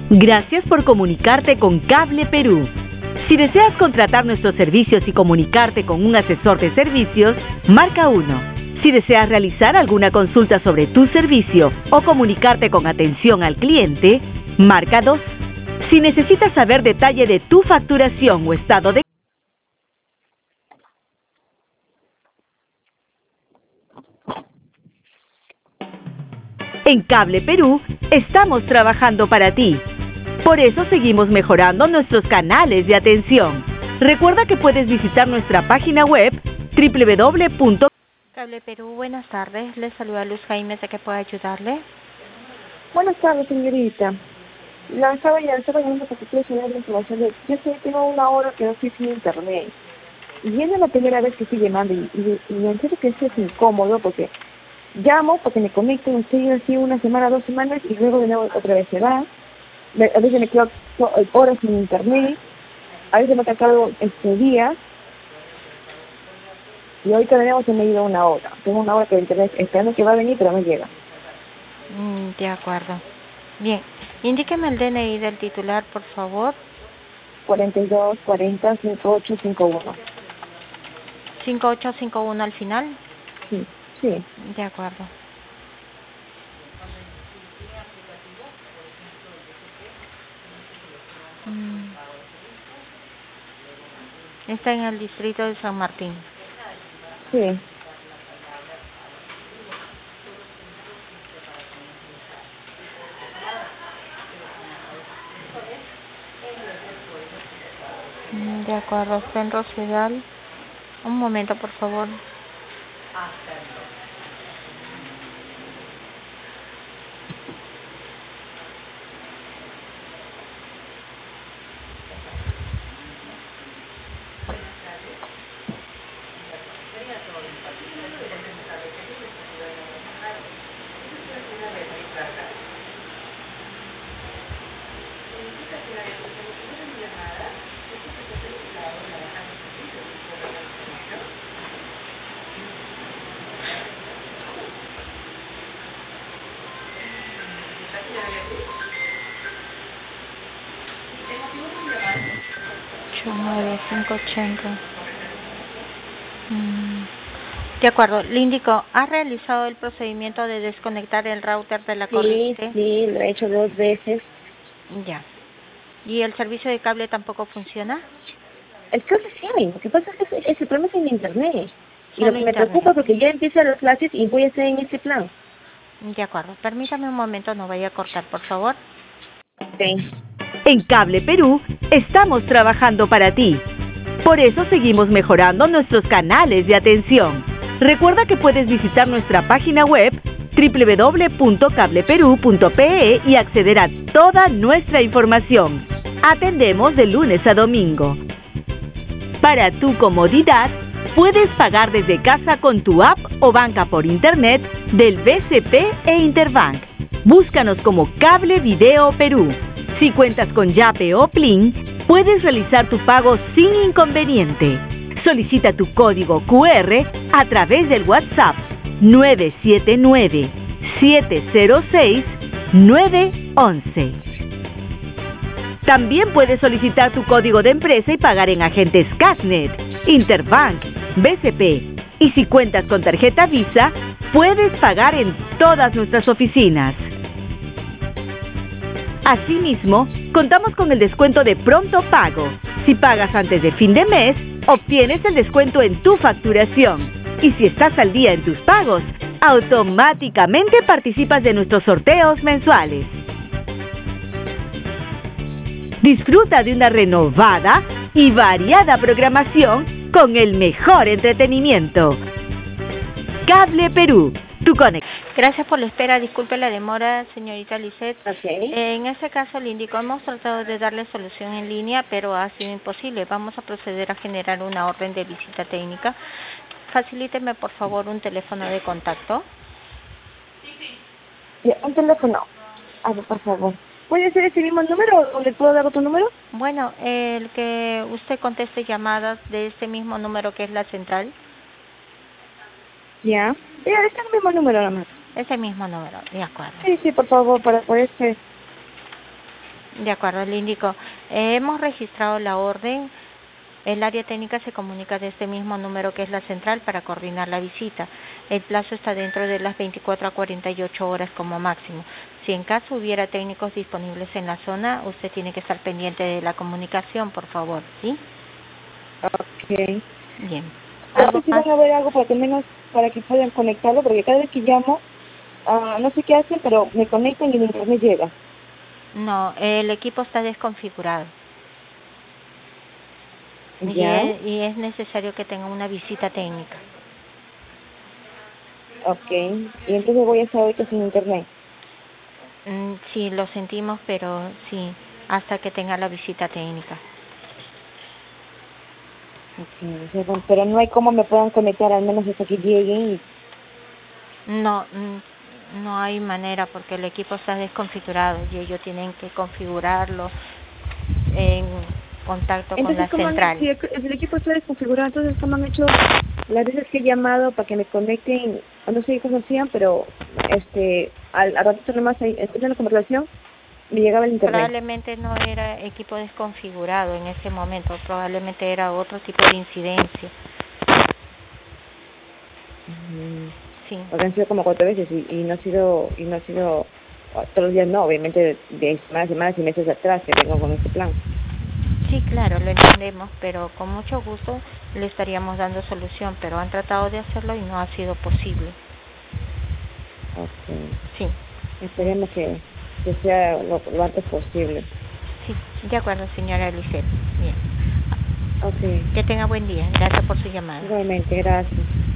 Gracias por comunicarte con Cable Perú. Si deseas contratar nuestros servicios y comunicarte con un asesor de servicios, marca 1. Si deseas realizar alguna consulta sobre tu servicio o comunicarte con atención al cliente, marca 2. Si necesitas saber detalle de tu facturación o estado de... En Cable Perú, estamos trabajando para ti. Por eso seguimos mejorando nuestros canales de atención. Recuerda que puedes visitar nuestra página web www. Cable Perú, buenas tardes. Les saluda Luz Jaime, ¿de qué puedo ayudarle? Buenas tardes, señorita. Estaba llamando para que quiero saber la información de... Yo sé, tengo una hora que no estoy sin internet. Y es la primera vez que estoy llamando y me entiendo que eso es incómodo porque llamo porque me conecto, estoy así una semana, 2 semanas y luego de nuevo otra vez se va. A veces me quedo horas sin internet, a veces me ha tocado días. Y ahorita tenemos se me ha ido una hora. Tengo una hora que el internet esperando que va a venir, pero no llega. De acuerdo. Bien, indíqueme el DNI del titular, por favor. 42 40 5851. 5851 al final. Sí, sí. De acuerdo. Está en el distrito de San Martín. Sí. De acuerdo, está en Rosedal. Un momento, por favor. De acuerdo, le indico, ¿ha realizado el procedimiento de desconectar el router de la corriente? Sí, lo he hecho 2 veces. Ya. ¿Y el servicio de cable tampoco funciona? El cable sí, lo que pasa es que ese problema es en internet. Y Solo lo que me internet. preocupa porque ya empiezan las clases y voy a estar en este plan. De acuerdo, permítame un momento, no vaya a cortar, por favor. Sí. En Cable Perú, estamos trabajando para ti. Por eso seguimos mejorando nuestros canales de atención. Recuerda que puedes visitar nuestra página web www.cableperú.pe y acceder a toda nuestra información. Atendemos de lunes a domingo. Para tu comodidad, puedes pagar desde casa con tu app o banca por internet del BCP e Interbank. Búscanos como Cable Video Perú. Si cuentas con Yape o Plin, puedes realizar tu pago sin inconveniente. Solicita tu código QR a través del WhatsApp 979-706-911. También puedes solicitar tu código de empresa y pagar en agentes Casnet, Interbank, BCP. Y si cuentas con tarjeta Visa, puedes pagar en todas nuestras oficinas. Asimismo, contamos con el descuento de pronto pago. Si pagas antes de fin de mes, obtienes el descuento en tu facturación. Y si estás al día en tus pagos, automáticamente participas de nuestros sorteos mensuales. Disfruta de una renovada y variada programación con el mejor entretenimiento. Cable Perú, tu conexión. Gracias por la espera, disculpe la demora, señorita Lisette. Okay. En este caso le indico, hemos tratado de darle solución en línea, pero ha sido imposible. Vamos a proceder a generar una orden de visita técnica. Facilíteme, por favor, un teléfono de contacto. Un teléfono. A ver, por favor. ¿Puede ser ese mismo número o le puedo dar otro número? Bueno, el que usted conteste llamadas de este mismo número que es la central. Ya. Es el mismo número nomás. Ese mismo número, de acuerdo. Sí, por favor, para poder ser. De acuerdo, le indico. Hemos registrado la orden. El área técnica se comunica de este mismo número que es la central para coordinar la visita. El plazo está dentro de las 24 a 48 horas como máximo. Si en caso hubiera técnicos disponibles en la zona, usted tiene que estar pendiente de la comunicación, por favor, ¿sí? Ok. Bien. No ¿Algo sé si más? van a ver algo para que menos, para que puedan conectarlo, porque cada vez que llamo, no sé qué hacen, pero me conectan y el internet llega. No, el equipo está desconfigurado. ¿Ya? Y es necesario que tenga una visita técnica. Ok. Y entonces voy a estar ahorita sin internet. Sí, lo sentimos, pero sí, hasta que tenga la visita técnica. Okay. O sea, bueno, pero no hay cómo me puedan conectar, al menos hasta que lleguen. Y... No, no hay manera porque el equipo está desconfigurado y ellos tienen que configurarlo en contacto con Entonces, la central. si el equipo está desconfigurado, entonces, ¿cómo han hecho las veces que he llamado para que me conecten? No sé cómo hacían, pero al ratito nomás, en la conversación, me llegaba el internet. Probablemente no era equipo desconfigurado en ese momento, probablemente era otro tipo de incidencia. Sí. Porque han sido como 4 veces y no ha sido todos los días, no, obviamente de semanas y meses atrás que vengo con este plan. Sí, claro, lo entendemos, pero con mucho gusto le estaríamos dando solución, pero han tratado de hacerlo y no ha sido posible. Okay. Sí. Esperemos que sea lo antes posible. Sí, de acuerdo, señora Lisette. Bien. Okay. Que tenga buen día. Gracias por su llamada. Igualmente, gracias.